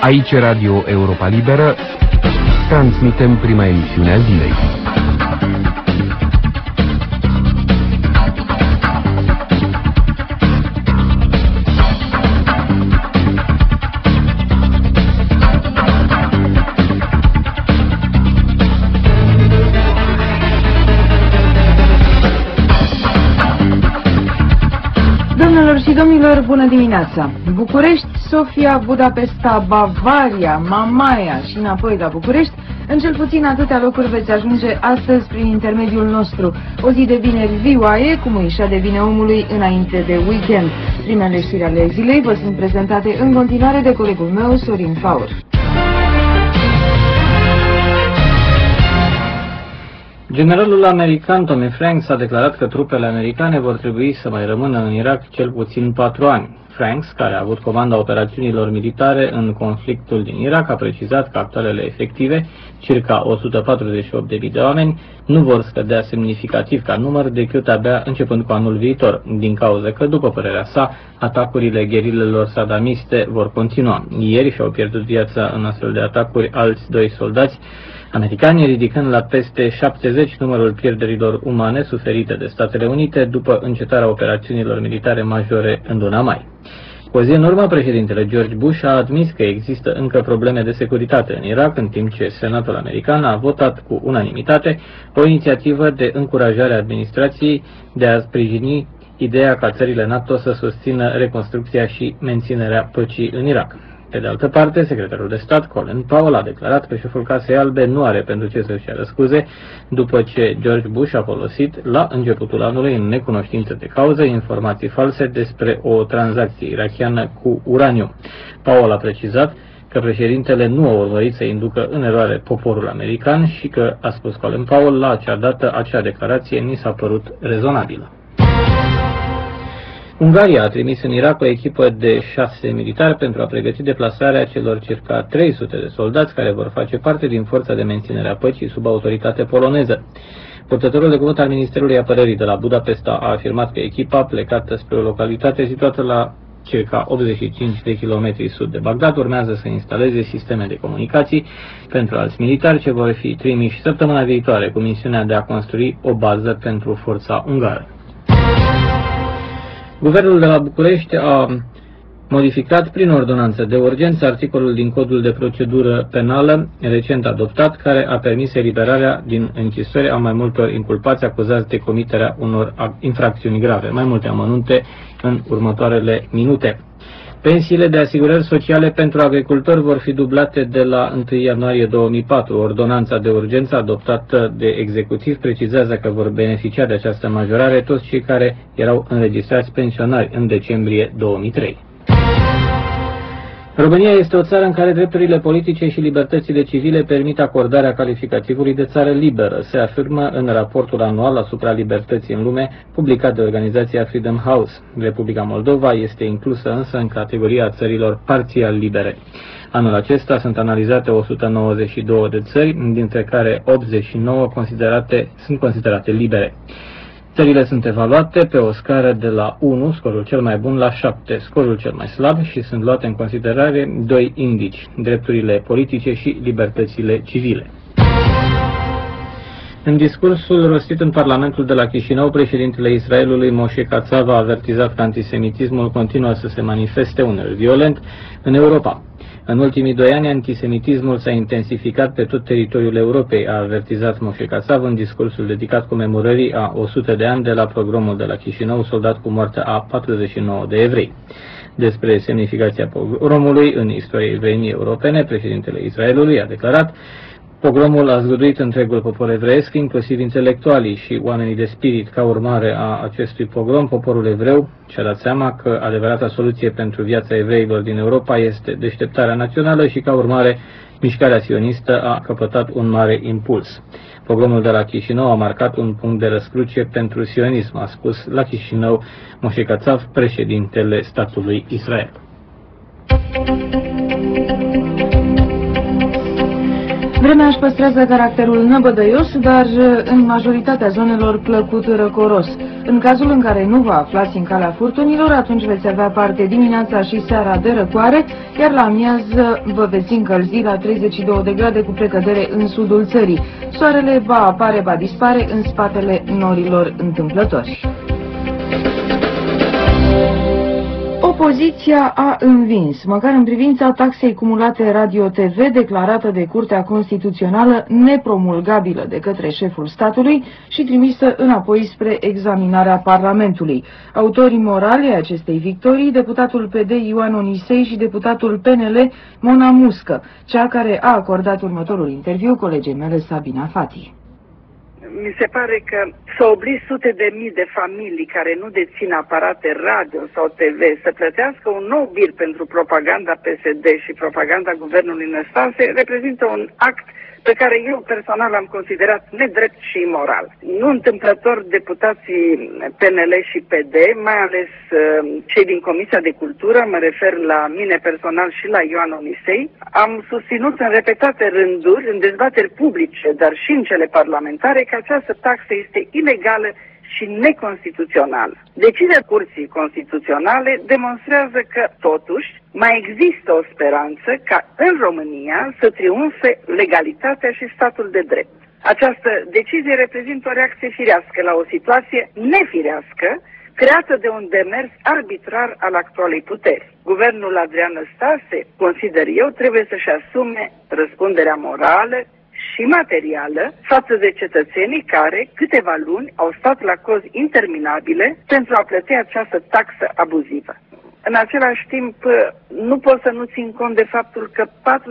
Aici Radio Europa Liberă, transmitem prima emisiune a zilei. Și domnilor, bună dimineața! București, Sofia, Budapesta, Bavaria, Mamaia și înapoi la București, în cel puțin atâtea locuri veți ajunge astăzi prin intermediul nostru. O zi de vineri vioaie, cum își adevine omului înainte de weekend. Primele știri ale zilei vă sunt prezentate în continuare de colegul meu, Sorin Faur. Generalul american Tommy Franks a declarat că trupele americane vor trebui să mai rămână în Irak cel puțin 4 ani. Franks, care a avut comanda operațiunilor militare în conflictul din Irak, a precizat că actualele efective, circa 148.000 de oameni, nu vor scădea semnificativ ca număr decât abia începând cu anul viitor, din cauza că, după părerea sa, atacurile gherilelor sadamiste vor continua. Ieri și-au pierdut viața în astfel de atacuri alți 2 soldați americani, ridicând la peste 70 numărul pierderilor umane suferite de Statele Unite după încetarea operațiunilor militare majore în luna mai. Cu o zi în urmă, președintele George Bush a admis că există încă probleme de securitate în Irak, în timp ce Senatul american a votat cu unanimitate o inițiativă de încurajare a administrației de a sprijini ideea ca țările NATO să susțină reconstrucția și menținerea păcii în Irak. Pe de altă parte, secretarul de stat, Colin Powell, a declarat că șeful Casei Albe nu are pentru ce să-și ceară scuze după ce George Bush a folosit la începutul anului, în necunoștință de cauză, informații false despre o tranzacție irachiană cu uraniu. Powell a precizat că președintele nu a urmărit să inducă în eroare poporul american și că, a spus Colin Powell, la acea dată acea declarație ni s-a părut rezonabilă. Ungaria a trimis în Irak o echipă de 6 militari pentru a pregăti deplasarea celor circa 300 de soldați care vor face parte din forța de menținere a păcii sub autoritate poloneză. Purtătorul de cuvânt al Ministerului Apărării de la Budapesta a afirmat că echipa, plecată spre o localitate situată la circa 85 de kilometri sud de Bagdad, urmează să instaleze sisteme de comunicații pentru alți militari ce vor fi trimiși săptămâna viitoare cu misiunea de a construi o bază pentru forța ungară. Guvernul de la București a modificat prin ordonanță de urgență articolul din Codul de Procedură Penală recent adoptat, care a permis eliberarea din închisori a mai multor inculpați acuzați de comiterea unor infracțiuni grave. Mai multe amănunte în următoarele minute. Pensiile de asigurări sociale pentru agricultori vor fi dublate de la 1 ianuarie 2004. Ordonanța de urgență adoptată de executiv precizează că vor beneficia de această majorare toți cei care erau înregistrați pensionari în decembrie 2003. România este o țară în care drepturile politice și libertățile civile permit acordarea calificativului de țară liberă, se afirmă în raportul anual asupra libertății în lume, publicat de organizația Freedom House. Republica Moldova este inclusă însă în categoria țărilor parțial libere. Anul acesta sunt analizate 192 de țări, dintre care 89 sunt considerate libere. Țările sunt evaluate pe o scară de la 1, scorul cel mai bun, la 7, scorul cel mai slab, și sunt luate în considerare 2 indici, drepturile politice și libertățile civile. În discursul rostit în Parlamentul de la Chișinău, președintele Israelului Moshe Katsav a avertizat că antisemitismul continuă să se manifeste uneori violent în Europa. În ultimii 2 ani, antisemitismul s-a intensificat pe tot teritoriul Europei, a avertizat Moshe Katsav în discursul dedicat comemorării a 100 de ani de la pogromul de la Chișinău, soldat cu moartea a 49 de evrei. Despre semnificația pogromului în istoria evreimii europene, președintele Israelului a declarat: pogromul a zguduit întregul popor evreiesc, inclusiv intelectualii și oamenii de spirit. Ca urmare a acestui pogrom, poporul evreu și-a dat seama că adevărata soluție pentru viața evreilor din Europa este deșteptarea națională și, ca urmare, mișcarea sionistă a căpătat un mare impuls. Pogromul de la Chișinău a marcat un punct de răscruce pentru sionism, a spus la Chișinău Moshe Katsav, președintele statului Israel. Vremea își păstrează caracterul năbădăios, dar în majoritatea zonelor plăcut răcoros. În cazul în care nu vă aflați în calea furtunilor, atunci veți avea parte dimineața și seara de răcoare, iar la amiază vă veți încălzi la 32 de grade cu precădere în sudul țării. Soarele va apare, va dispare în spatele norilor întâmplători. Opoziția a învins, măcar în privința taxei cumulate Radio-TV declarată de Curtea Constituțională nepromulgabilă de către șeful statului și trimisă înapoi spre examinarea Parlamentului. Autorii morali ai acestei victorii, deputatul PD Ioan Onisei și deputatul PNL Mona Muscă, cea care a acordat următorul interviu colegei mele Sabina Fati. Mi se pare că să obligi sute de mii de familii care nu dețin aparate radio sau TV să plătească un nou bir pentru propaganda PSD și propaganda guvernului Năstase reprezintă un act pe care eu personal am considerat nedrept și imoral. Nu întâmplător deputații PNL și PD, mai ales cei din Comisia de Cultură, mă refer la mine personal și la Ioan Onisei, am susținut în repetate rânduri, în dezbateri publice, dar și în cele parlamentare, că această taxă este ilegală și neconstituțională. Decizia Curții Constituționale demonstrează că, totuși, mai există o speranță ca în România să triumfe legalitatea și statul de drept. Această decizie reprezintă o reacție firească la o situație nefirească creată de un demers arbitrar al actualei puteri. Guvernul Adrian Năstase, consider eu, trebuie să-și asume răspunderea morală și materială față de cetățenii care câteva luni au stat la cozi interminabile pentru a plăti această taxă abuzivă. În același timp, nu pot să nu țin cont de faptul că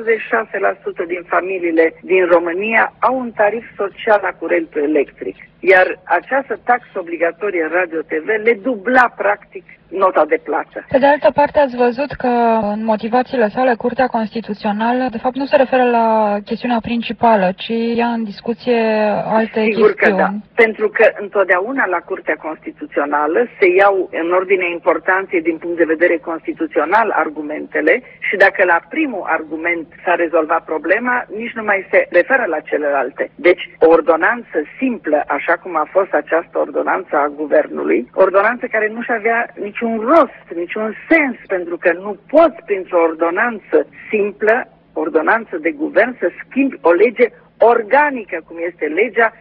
46% din familiile din România au un tarif social la curentul electric, iar această taxă obligatorie Radio-TV le dubla practic nota de plată. Pe de altă parte, ați văzut că în motivațiile sale Curtea Constituțională de fapt nu se referă la chestiunea principală, ci ia în discuție alte Sigur chestiuni. că da, pentru că întotdeauna la Curtea Constituțională se iau în ordine importanței din punct de vedere constituțional argumentele și dacă la primul argument s-a rezolvat problema, nici nu mai se referă la celelalte. Deci, o ordonanță simplă, așa cum a fost această ordonanță a guvernului, ordonanță care nu-și avea niciun rost, niciun sens, pentru că nu poți printr-o ordonanță simplă, ordonanță de guvern, să schimbi o lege organică, cum este legea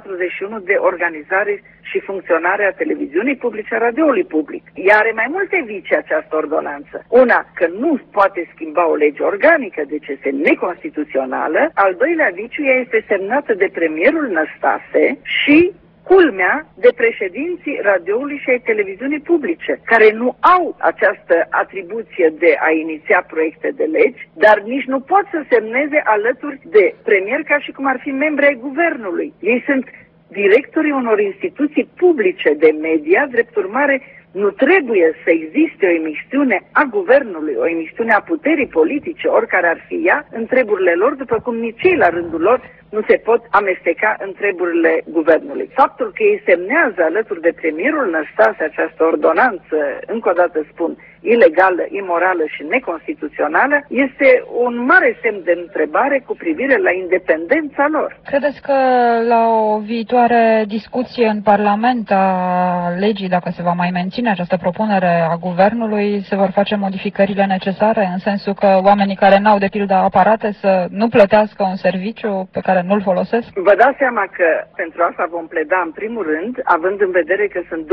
41 de organizare și funcționare a televiziunii publice, a radioului public. Ea are mai multe vicii această ordonanță. Una, că nu poate schimba o lege organică, deci este neconstituțională. Al doilea viciu, ea este semnată de premierul Năstase și culmea de președinții radioului și ai televiziunii publice, care nu au această atribuție de a iniția proiecte de legi, dar nici nu pot să semneze alături de premier ca și cum ar fi membri ai guvernului. Ei sunt directorii unor instituții publice de media, drept urmare nu trebuie să existe o emisiune a guvernului, o emisiune a puterii politice, oricare ar fi ea, în treburile lor, după cum nici ei la rândul lor nu se pot amesteca în treburile guvernului. Faptul că ei semnează alături de premierul Năstase această ordonanță, încă o dată spun, ilegală, imorală și neconstituțională, este un mare semn de întrebare cu privire la independența lor. Credeți că la o viitoare discuție în Parlament a legii, dacă se va mai menține această propunere a guvernului, se vor face modificările necesare, în sensul că oamenii care n-au de pildă aparate să nu plătească un serviciu pe care nu-l folosesc? Vă dați seama că pentru asta vom pleda în primul rând, având în vedere că sunt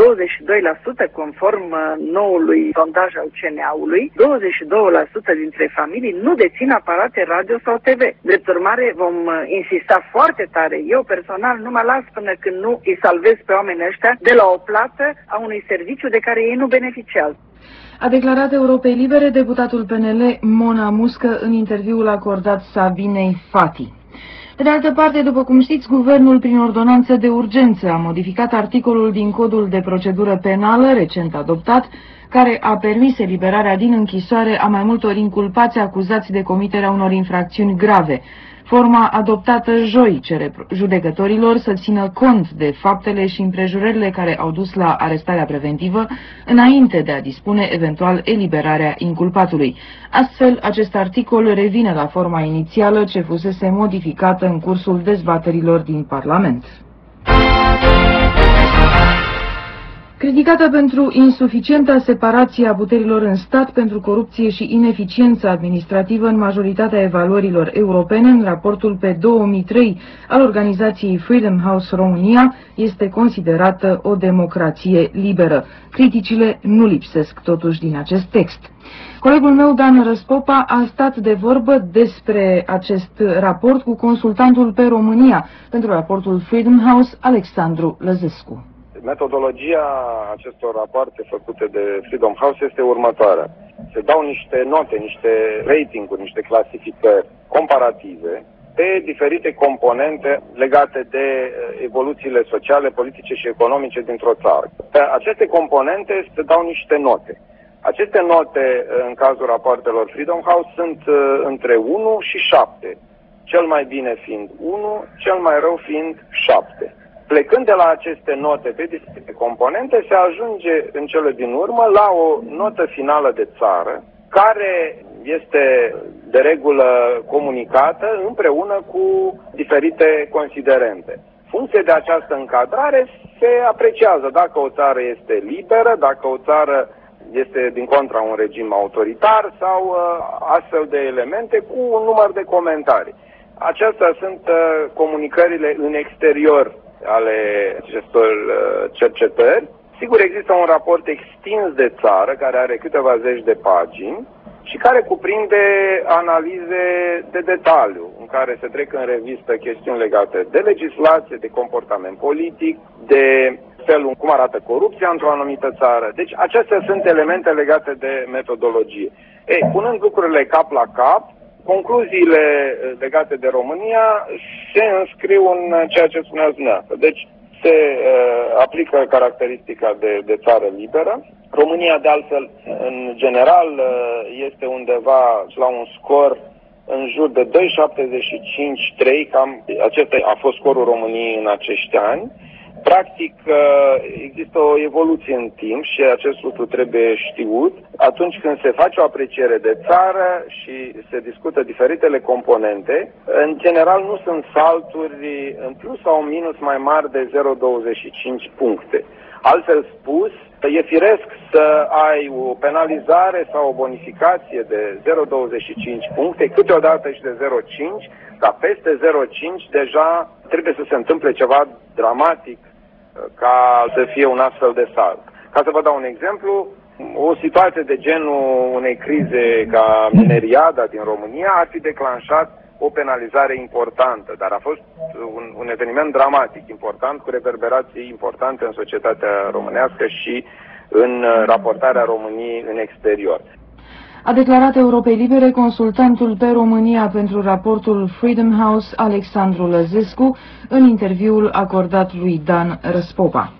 22% conform noului sondaj al CNA-ului, 22% dintre familii nu dețin aparate radio sau TV. Drept urmare, vom insista foarte tare. Eu personal nu mă las până când nu îi salvez pe oamenii ăștia de la o plată a unui serviciu de care ei nu beneficiază. A declarat Europei Libere deputatul PNL Mona Muscă în interviul acordat Sabinei Fati. Pe de altă parte, după cum știți, guvernul, prin ordonanță de urgență, a modificat articolul din Codul de Procedură Penală, recent adoptat, care a permis eliberarea din închisoare a mai multor inculpați acuzați de comiterea unor infracțiuni grave. Forma adoptată joi cere judecătorilor să țină cont de faptele și împrejurările care au dus la arestarea preventivă, înainte de a dispune eventual eliberarea inculpatului. Astfel, acest articol revine la forma inițială ce fusese modificată în cursul dezbaterilor din Parlament. Criticată pentru insuficienta separație a puterilor în stat, pentru corupție și ineficiență administrativă în majoritatea evaluărilor europene, în raportul pe 2003 al organizației Freedom House România este considerată o democrație liberă. Criticile nu lipsesc totuși din acest text. Colegul meu, Dan Răspopa, a stat de vorbă despre acest raport cu consultantul pe România pentru raportul Freedom House, Alexandru Lăzescu. Metodologia acestor rapoarte făcute de Freedom House este următoarea. Se dau niște note, niște ratinguri, niște clasificări comparative pe diferite componente legate de evoluțiile sociale, politice și economice dintr-o țară. Pe aceste componente se dau niște note. Aceste note, în cazul rapoartelor Freedom House, sunt între 1 și 7. Cel mai bine fiind 1, cel mai rău fiind 7. Plecând de la aceste note pe diferite componente, se ajunge în cele din urmă la o notă finală de țară, care este de regulă comunicată împreună cu diferite considerente. Funcție de această încadrare se apreciază dacă o țară este liberă, dacă o țară este din contra un regim autoritar sau astfel de elemente cu un număr de comentarii. Acestea sunt comunicările în exterior ale acestor cercetări. Sigur, există un raport extins de țară, care are câteva zeci de pagini și care cuprinde analize de detaliu, în care se trec în revistă chestiuni legate de legislație, de comportament politic, de felul cum arată corupția într-o anumită țară. Deci acestea sunt elemente legate de metodologie. Punând lucrurile cap la cap, concluziile legate de România se înscriu în ceea ce spuneați dumneavoastră. Deci se aplică caracteristica de țară liberă. România, de altfel, în general, este undeva la un scor în jur de 2,75-3, cam acesta a fost scorul României în acești ani. Practic, există o evoluție în timp și acest lucru trebuie știut. Atunci când se face o apreciere de țară și se discută diferitele componente, în general nu sunt salturi în plus sau în minus mai mari de 0,25 puncte. Altfel spus, e firesc să ai o penalizare sau o bonificație de 0,25 puncte, câteodată și de 0,5, dar peste 0,5 deja trebuie să se întâmple ceva dramatic ca să fie un astfel de salt. Ca să vă dau un exemplu, o situație de genul unei crize ca mineriada din România ar fi declanșat o penalizare importantă, dar a fost un eveniment dramatic, important, cu reverberații importante în societatea românească și în raportarea României în exterior. A declarat Europei Libere consultantul pe România pentru raportul Freedom House, Alexandru Lăzescu, în interviul acordat lui Dan Răspopa.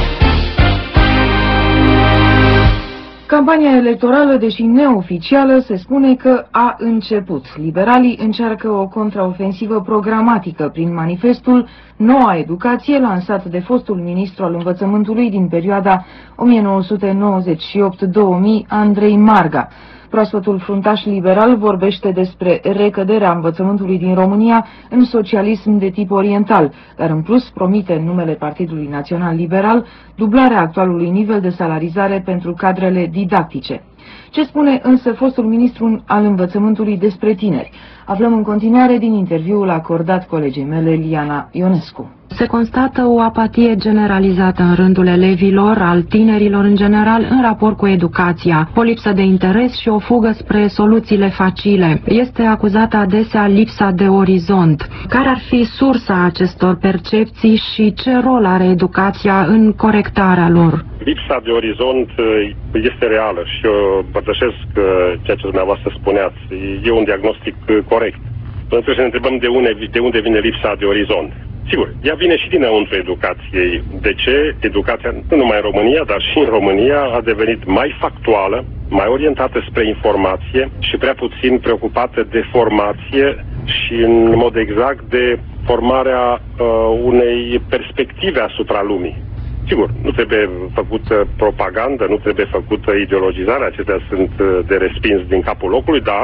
Campania electorală, deși neoficială, se spune că a început. Liberalii încearcă o contraofensivă programatică prin manifestul Noua Educație, lansat de fostul ministru al învățământului din perioada 1998-2000, Andrei Marga. Proaspătul fruntaș liberal vorbește despre recăderea învățământului din România în socialism de tip oriental, dar în plus promite în numele Partidului Național Liberal dublarea actualului nivel de salarizare pentru cadrele didactice. Ce spune însă fostul ministru al învățământului despre tineri? Aflăm în continuare din interviul acordat colegii mele, Liana Ionescu. Se constată o apatie generalizată în rândul elevilor, al tinerilor în general, în raport cu educația, o lipsă de interes și o fugă spre soluțiile facile. Este acuzată adesea lipsa de orizont. Care ar fi sursa acestor percepții și ce rol are educația în corectarea lor? Lipsa de orizont este reală și eu împărtășesc ceea ce dumneavoastră spuneați. E un diagnostic corect. Pentru că să ne întrebăm de unde vine lipsa de orizont. Sigur, ea vine și dinăuntru educației. De ce? Educația, nu numai în România, dar și în România, a devenit mai factuală, mai orientată spre informație și prea puțin preocupată de formație și în mod exact de formarea unei perspective asupra lumii. Sigur, nu trebuie făcută propagandă, nu trebuie făcută ideologizare, acestea sunt de respins din capul locului, dar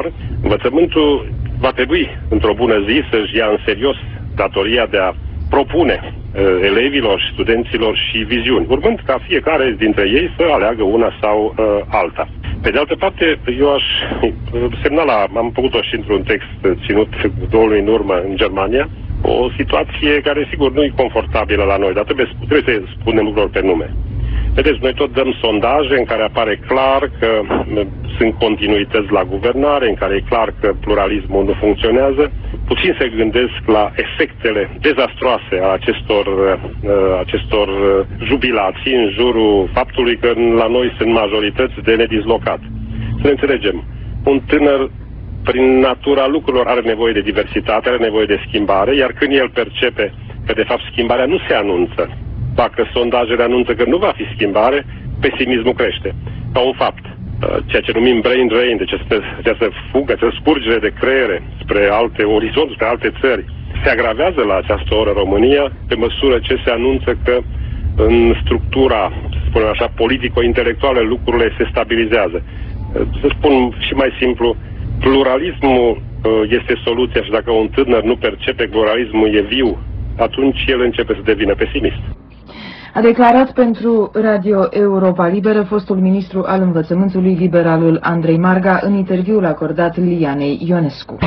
învățământul va trebui, într-o bună zi, să-și ia în serios datoria de a propune elevilor și studenților și viziuni, urmând ca fiecare dintre ei să aleagă una sau alta. Pe de altă parte, eu aș semnala, am făcut-o și într-un text ținut 2 luni în urmă în Germania, o situație care sigur nu e confortabilă la noi, dar trebuie să spunem lucrurile pe nume. Vedeți, noi tot dăm sondaje în care apare clar că sunt continuități la guvernare, în care e clar că pluralismul nu funcționează. Puțin se gândesc la efectele dezastroase a acestor jubilații în jurul faptului că la noi sunt majorități de nedislocat. Să ne înțelegem, un tânăr prin natura lucrurilor are nevoie de diversitate, are nevoie de schimbare, iar când el percepe că de fapt schimbarea nu se anunță, dacă sondajele anunță că nu va fi schimbare, pesimismul crește. Ca un fapt, ceea ce numim brain drain, deci această fugă, această scurgere de creiere spre alte orizonturi, spre alte țări, se agravează la această oră România pe măsură ce se anunță că în structura, să spunem așa, politico-intelectuală lucrurile se stabilizează. Să spun și mai simplu, pluralismul este soluția și dacă un tânăr nu percepe că pluralismul e viu, atunci el începe să devină pesimist. A declarat pentru Radio Europa Liberă fostul ministru al învățământului, liberalul Andrei Marga, în interviul acordat Lianei Ionescu.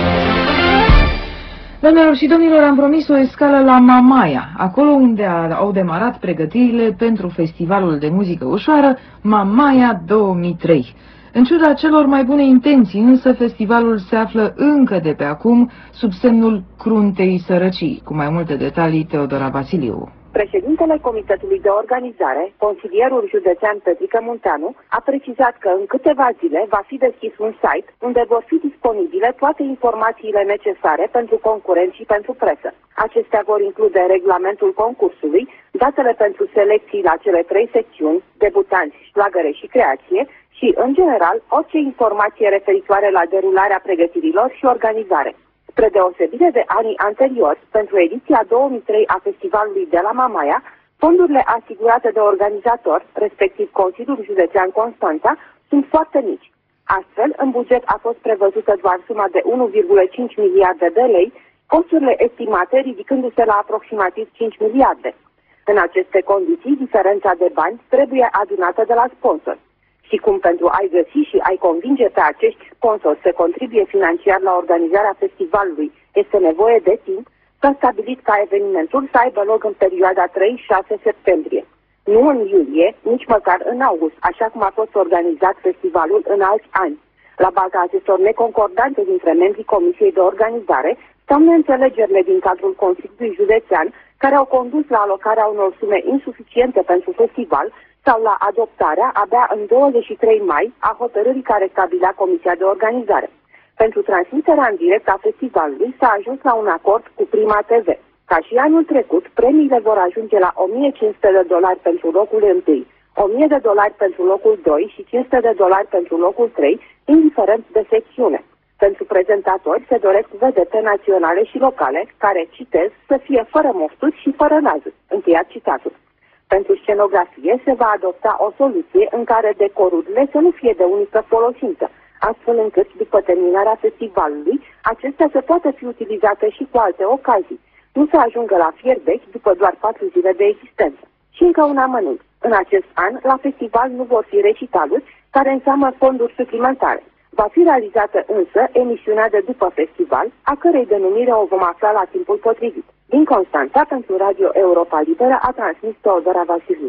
Doamnelor și domnilor, am promis o escală la Mamaia, acolo unde au demarat pregătirile pentru festivalul de muzică ușoară Mamaia 2003. În ciuda celor mai bune intenții, însă, festivalul se află încă de pe acum sub semnul cruntei sărăcii. Cu mai multe detalii, Teodora Vasiliu. Președintele Comitetului de Organizare, consilierul județean Petrică Munteanu, a precizat că în câteva zile va fi deschis un site unde vor fi disponibile toate informațiile necesare pentru concurenți și pentru presă. Acestea vor include regulamentul concursului, datele pentru selecții la cele 3 secțiuni, debutanți, șlagăre și creație, și, în general, orice informație referitoare la derularea pregătirilor și organizare. Spre deosebire de anii anteriori, pentru ediția 2003 a festivalului de la Mamaia, fondurile asigurate de organizator, respectiv Consiliul Județean Constanța, sunt foarte mici. Astfel, în buget a fost prevăzută doar suma de 1,5 miliarde de lei, costurile estimate ridicându-se la aproximativ 5 miliarde. În aceste condiții, diferența de bani trebuie adunată de la sponsori. Și cum pentru a-i găsi și a-i convinge pe acești sponsori să contribuie financiar la organizarea festivalului este nevoie de timp, s-a stabilit ca evenimentul să aibă loc în perioada 3-6 septembrie. Nu în iulie, nici măcar în august, așa cum a fost organizat festivalul în alți ani. La baza acestor neconcordanțe dintre membrii Comisiei de Organizare stau neînțelegerile din cadrul Consiliului Județean, care au condus la alocarea unor sume insuficiente pentru festival sau la adoptarea, abia în 23 mai, a hotărârii care stabilea Comisia de Organizare. Pentru transmiterea în direct a festivalului s-a ajuns la un acord cu Prima TV. Ca și anul trecut, premiile vor ajunge la $1.500 pentru locul 1, $1.000 pentru locul 2 și $500 pentru locul 3, indiferent de secțiune. Pentru prezentatori se doresc vedete naționale și locale, care, citez, să fie fără mofturi și fără nazuri. Încheiat citatul. Pentru scenografie se va adopta o soluție în care decorurile să nu fie de unică folosință, astfel încât, după terminarea festivalului, acestea să poată fi utilizate și cu alte ocazii, nu să ajungă la fier vechi după doar 4 zile de existență. Și încă un amănunt. În acest an, la festival nu vor fi recitaluri, care înseamnă fonduri suplimentare. Va fi realizată însă emisiunea de după festival, a cărei denumire o vom afla la timpul potrivit. Din Constanța, pentru Radio Europa Liberă, a transmis Teodora Vasiliu.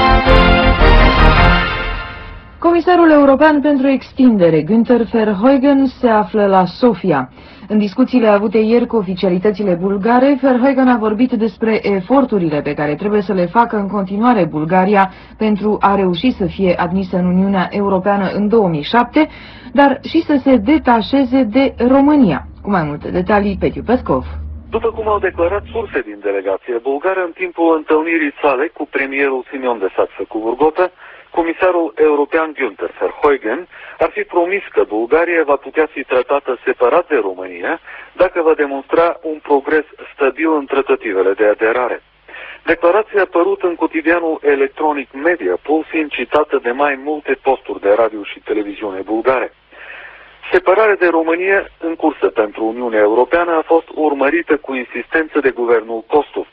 Comisarul European pentru Extindere, Günther Verheugen, se află la Sofia. În discuțiile avute ieri cu oficialitățile bulgare, Verheugen a vorbit despre eforturile pe care trebuie să le facă în continuare Bulgaria pentru a reuși să fie admisă în Uniunea Europeană în 2007, dar și să se detașeze de România. Cu mai multe detalii, Petiu Pescov. După cum au declarat surse din delegație bulgară în timpul întâlnirii sale cu premierul Simion de Saxe-Coburgope, comisarul european Günther Verheugen ar fi promis că Bulgaria va putea fi tratată separat de România dacă va demonstra un progres stabil în tratativele de aderare. Declarația a apărut în cotidianul electronic Mediapol, fiind citată de mai multe posturi de radio și televiziune bulgare. Separarea de România în cursă pentru Uniunea Europeană a fost urmărită cu insistență de guvernul Kostov.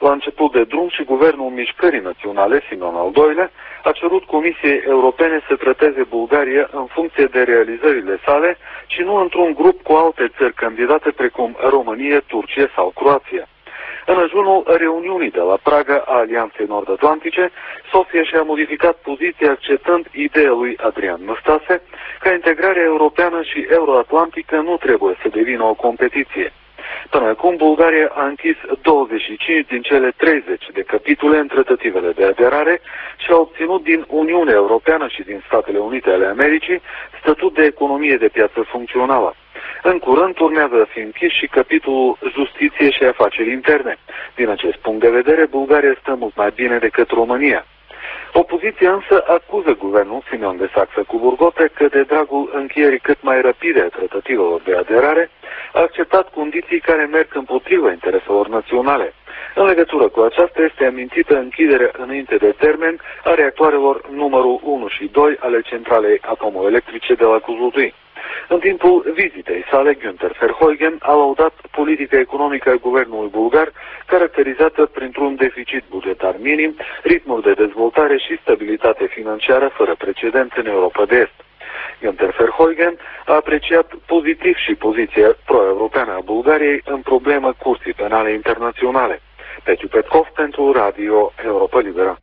La început de drum și Guvernul Mișcării Naționale, Simeon al II-lea, a cerut Comisiei Europene să trateze Bulgaria în funcție de realizările sale și nu într-un grup cu alte țări candidate precum România, Turcia sau Croația. În ajunul reuniunii de la Praga a Alianței Nord-Atlantice, Sofia și-a modificat poziția acceptând ideea lui Adrian Năstase că integrarea europeană și euroatlantică nu trebuie să devină o competiție. Până acum, Bulgaria a închis 25 din cele 30 de capitole în tratativele de aderare și a obținut din Uniunea Europeană și din Statele Unite ale Americii statut de economie de piață funcțională. În curând urmează a fi închis și capitolul Justiție și Afaceri Interne. Din acest punct de vedere, Bulgaria stă mult mai bine decât România. Opoziția însă acuză guvernul Simeon de Saxe-Coburgote că de dragul încheierii cât mai rapide a tratativelor de aderare a acceptat condiții care merg împotriva intereselor naționale. În legătură cu aceasta este amintită închiderea înainte de termen a reactoarelor numărul 1 și 2 ale centralei atomoelectrice de la Kozloduy. În timpul vizitei sale, Günther Verheugen a laudat politica economică a guvernului bulgar, caracterizată printr-un deficit bugetar minim, ritmuri de dezvoltare și stabilitate financiară fără precedent în Europa de Est. Günther Verheugen a apreciat pozitiv și poziția pro-europeană a Bulgariei în problema Curții Penale Internaționale. Petiu Petkov pentru Radio Europa Liberă.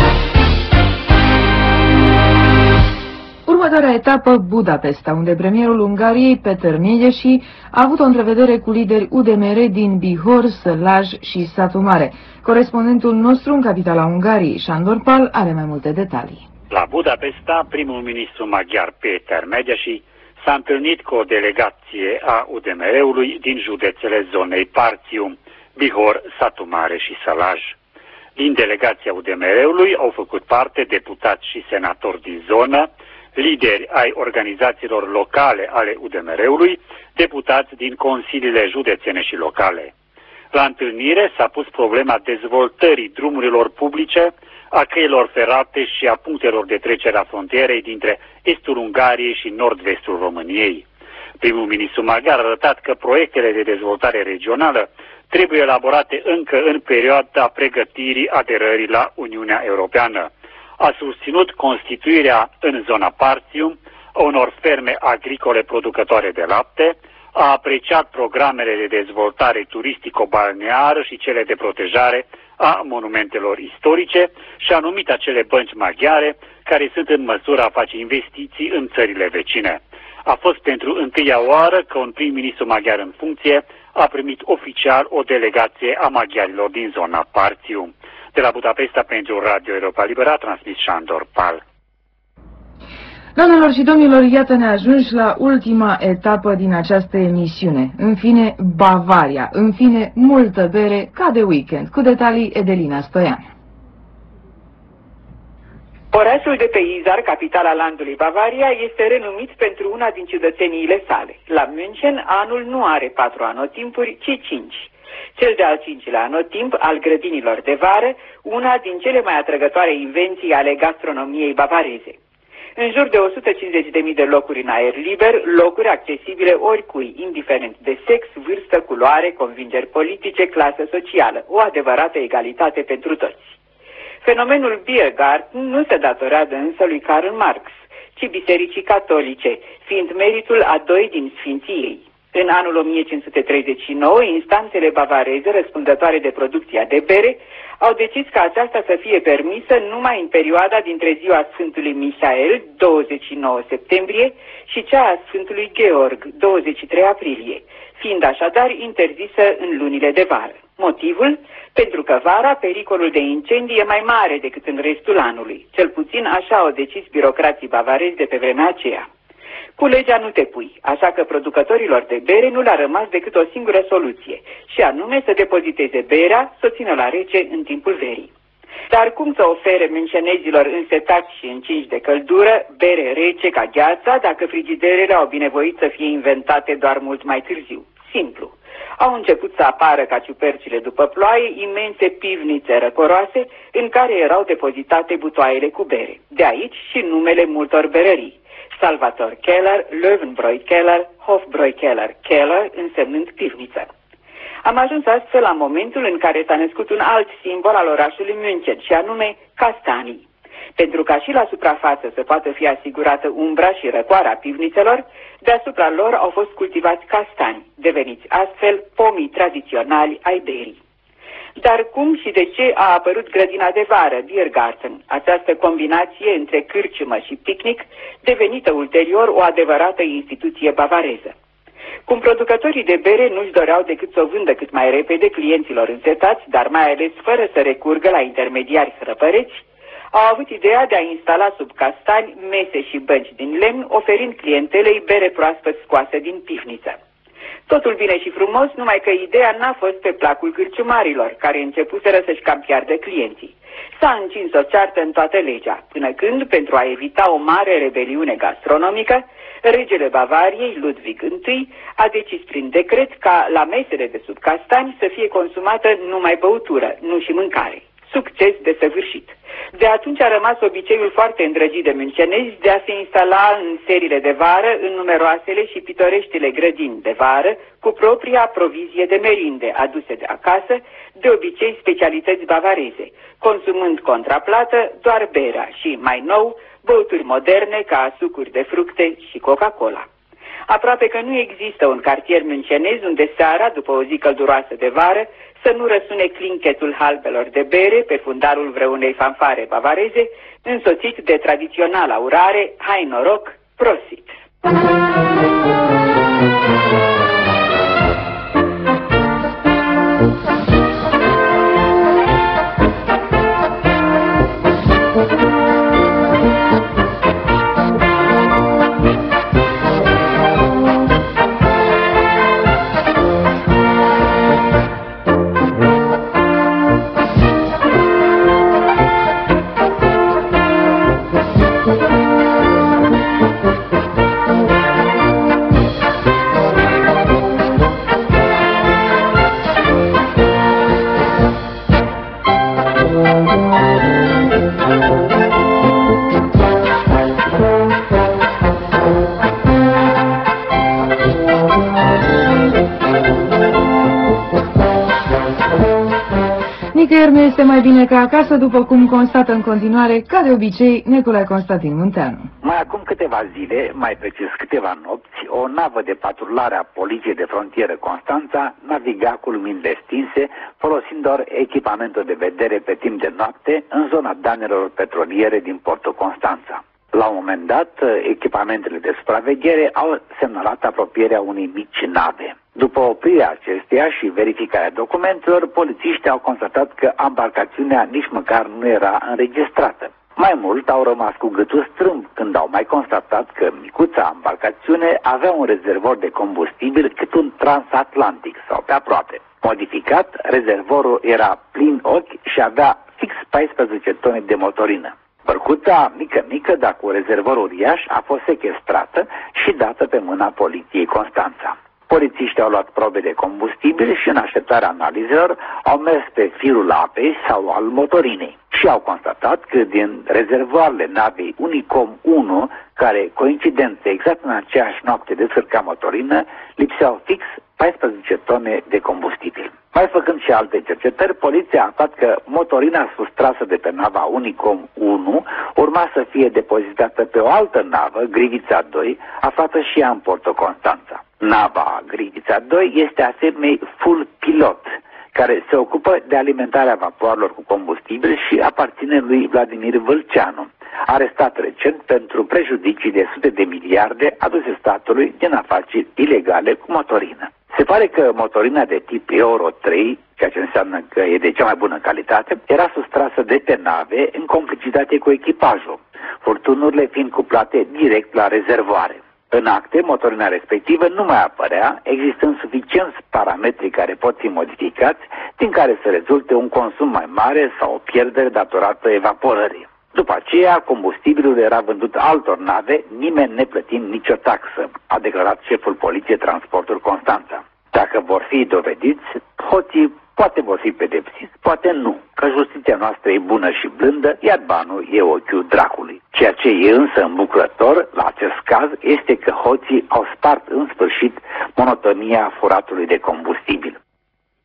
Următoarea etapă, Budapesta, unde premierul Ungariei, Peter Miegeși, a avut o întrevedere cu lideri UDMR din Bihor, Sălaj și Satu Mare. Corespondentul nostru în capitala Ungariei, Sándor Pál, are mai multe detalii. La Budapesta, primul ministru maghiar Peter Miegeși s-a întâlnit cu o delegație a UDMR-ului din județele zonei Partium, Bihor, Satu Mare și Sălaj. Din delegația UDMR-ului au făcut parte deputați și senatori din zonă, lideri ai organizațiilor locale ale UDMR-ului, deputați din consiliile județene și locale. La întâlnire s-a pus problema dezvoltării drumurilor publice, a căilor ferate și a punctelor de trecere a frontierei dintre estul Ungariei și nord-vestul României. Primul ministru maghiar a arătat că proiectele de dezvoltare regională trebuie elaborate încă în perioada pregătirii aderării la Uniunea Europeană. A susținut constituirea în zona Partium a unor ferme agricole producătoare de lapte, a apreciat programele de dezvoltare turistico-balneară și cele de protejare a monumentelor istorice și a numit acele bănci maghiare care sunt în măsură a face investiții în țările vecine. A fost pentru întâia oară că un prim-ministru maghiar în funcție a primit oficial o delegație a maghiarilor din zona Partium. De la Budapesta pentru Radio Europa Liberă a transmis Sándor Pál. Doamnelor și domnilor, iată ne ajungi la ultima etapă din această emisiune. În fine, Bavaria. În fine, multă bere ca de weekend. Cu detalii, Edelina Stoian. Orașul de pe Isar, capitala landului Bavaria, este renumit pentru una din ciudățeniile sale. La München, anul nu are 4 anotimpuri, ci 5. Cel de-al 5-lea anotimp al grădinilor de vară, una din cele mai atrăgătoare invenții ale gastronomiei bavareze. În jur de 150.000 de locuri în aer liber, locuri accesibile oricui, indiferent de sex, vârstă, culoare, convingeri politice, clasă socială, o adevărată egalitate pentru toți. Fenomenul Biergarten nu se datorează însă lui Karl Marx, ci bisericii catolice, fiind meritul a 2 din sfinții ei. În anul 1539, instanțele bavareze răspundătoare de producția de bere au decis ca aceasta să fie permisă numai în perioada dintre ziua Sfântului Mihael, 29 septembrie, și cea a Sfântului Georg, 23 aprilie, fiind așadar interzisă în lunile de vară. Motivul? Pentru că vara pericolul de incendii e mai mare decât în restul anului. Cel puțin așa au decis birocrații bavarezi de pe vremea aceea. Cu legea nu te pui, așa că producătorilor de bere nu le-a rămas decât o singură soluție, și anume să depoziteze berea, să o țină la rece în timpul verii. Dar cum să ofere müncenezilor însetați și încinși de căldură bere rece ca gheața, dacă frigiderele au binevoit să fie inventate doar mult mai târziu? Simplu. Au început să apară ca ciupercile după ploaie imense pivnițe răcoroase în care erau depozitate butoaiele cu bere. De aici și numele multor berării. Salvator Keller, Löwenbräu Keller, Hofbräu Keller, Keller însemnând pivniță. Am ajuns astfel la momentul în care s-a născut un alt simbol al orașului München, și anume castanii. Pentru ca și la suprafață să poată fi asigurată umbra și răcoarea pivnițelor, deasupra lor au fost cultivați castani, deveniți astfel pomii tradiționali ai berii. Dar cum și de ce a apărut grădina de vară, Biergarten, această combinație între cârciumă și picnic, devenită ulterior o adevărată instituție bavareză? Cum producătorii de bere nu-și doreau decât să o vândă cât mai repede clienților însetați, dar mai ales fără să recurgă la intermediari sărăpăreți, au avut ideea de a instala sub castani mese și bănci din lemn, oferind clientelei bere proaspăt scoase din pivniță. Totul bine și frumos, numai că ideea n-a fost pe placul cârciumarilor, care începuseră să-și cam piardă clienții. S-a încins o ceartă în toată legea, până când, pentru a evita o mare rebeliune gastronomică, regele Bavariei, Ludwig I, a decis prin decret ca la mesele de sub castani să fie consumată numai băutură, nu și mâncare. Succes desăvârșit. De atunci a rămas obiceiul foarte îndrăgit de müncenezi de a se instala în serile de vară în numeroasele și pitoreștile grădini de vară cu propria provizie de merinde aduse de acasă, de obicei specialități bavareze, consumând contraplată doar berea și, mai nou, băuturi moderne ca sucuri de fructe și Coca-Cola. Aproape că nu există un cartier müncenez unde seara, după o zi călduroasă de vară, să nu răsune clinchetul halbelor de bere pe fundarul vreunei fanfare bavareze, însoțit de tradiționala urare, hai noroc, prosit! Nicăieri nu este mai bine ca acasă, după cum constată în continuare, ca de obicei, Nicolae Constantin Munteanu. Mai acum câteva zile, mai precis câteva nopți, o navă de patrulare a Poliției de Frontieră Constanța naviga cu luminile stinse, folosind doar echipamentul de vedere pe timp de noapte în zona danelor petroliere din portul Constanța. La un moment dat, echipamentele de supraveghere au semnalat apropierea unei mici nave. După oprirea acesteia și verificarea documentelor, polițiștii au constatat că ambarcațiunea nici măcar nu era înregistrată. Mai mult, au rămas cu gâtul strâmb când au mai constatat că micuța ambarcațiune avea un rezervor de combustibil cât un transatlantic sau pe aproape. Modificat, rezervorul era plin ochi și avea fix 14 tone de motorină. Bărcuța mică, dar cu rezervor uriaș, a fost sechestrată și dată pe mâna Poliției Constanța. Polițiștii au luat probe de combustibil și în așteptarea analizelor au mers pe firul apei sau al motorinei și au constatat că din rezervoarele navei Unicom 1, care coincidență exact în aceeași noapte descărca motorină, lipseau fix 14 tone de combustibil. Mai făcând și alte cercetări, poliția a aflat că motorina sustrasă de pe nava Unicom 1 urma să fie depozitată pe o altă navă, Grivița 2, aflată și ea în portul Constanța. Nava Grivița 2 este a firmei Full Pilot, care se ocupă de alimentarea vapoarelor cu combustibil și aparține lui Vladimir Vâlceanu, arestat recent pentru prejudicii de sute de miliarde aduse statului din afaceri ilegale cu motorină. Se pare că motorina de tip Euro 3, ceea ce înseamnă că e de cea mai bună calitate, era sustrasă de pe nave în complicitate cu echipajul, furtunurile fiind cuplate direct la rezervoare. În acte, motorina respectivă nu mai apărea, existând suficienți parametri care pot fi modificați, din care să rezulte un consum mai mare sau o pierdere datorată evaporării. După aceea, combustibilul era vândut altor nave, nimeni neplătind nicio taxă, a declarat șeful Poliției Transporturi Constanța. Dacă vor fi dovediți, hoții poate vor fi pedepsiți, poate nu, că justiția noastră e bună și blândă, iar banul e ochiul dracului. Ceea ce e însă îmbucurător la acest caz este că hoții au spart în sfârșit monotonia furatului de combustibil.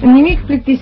Nimic plictisitor.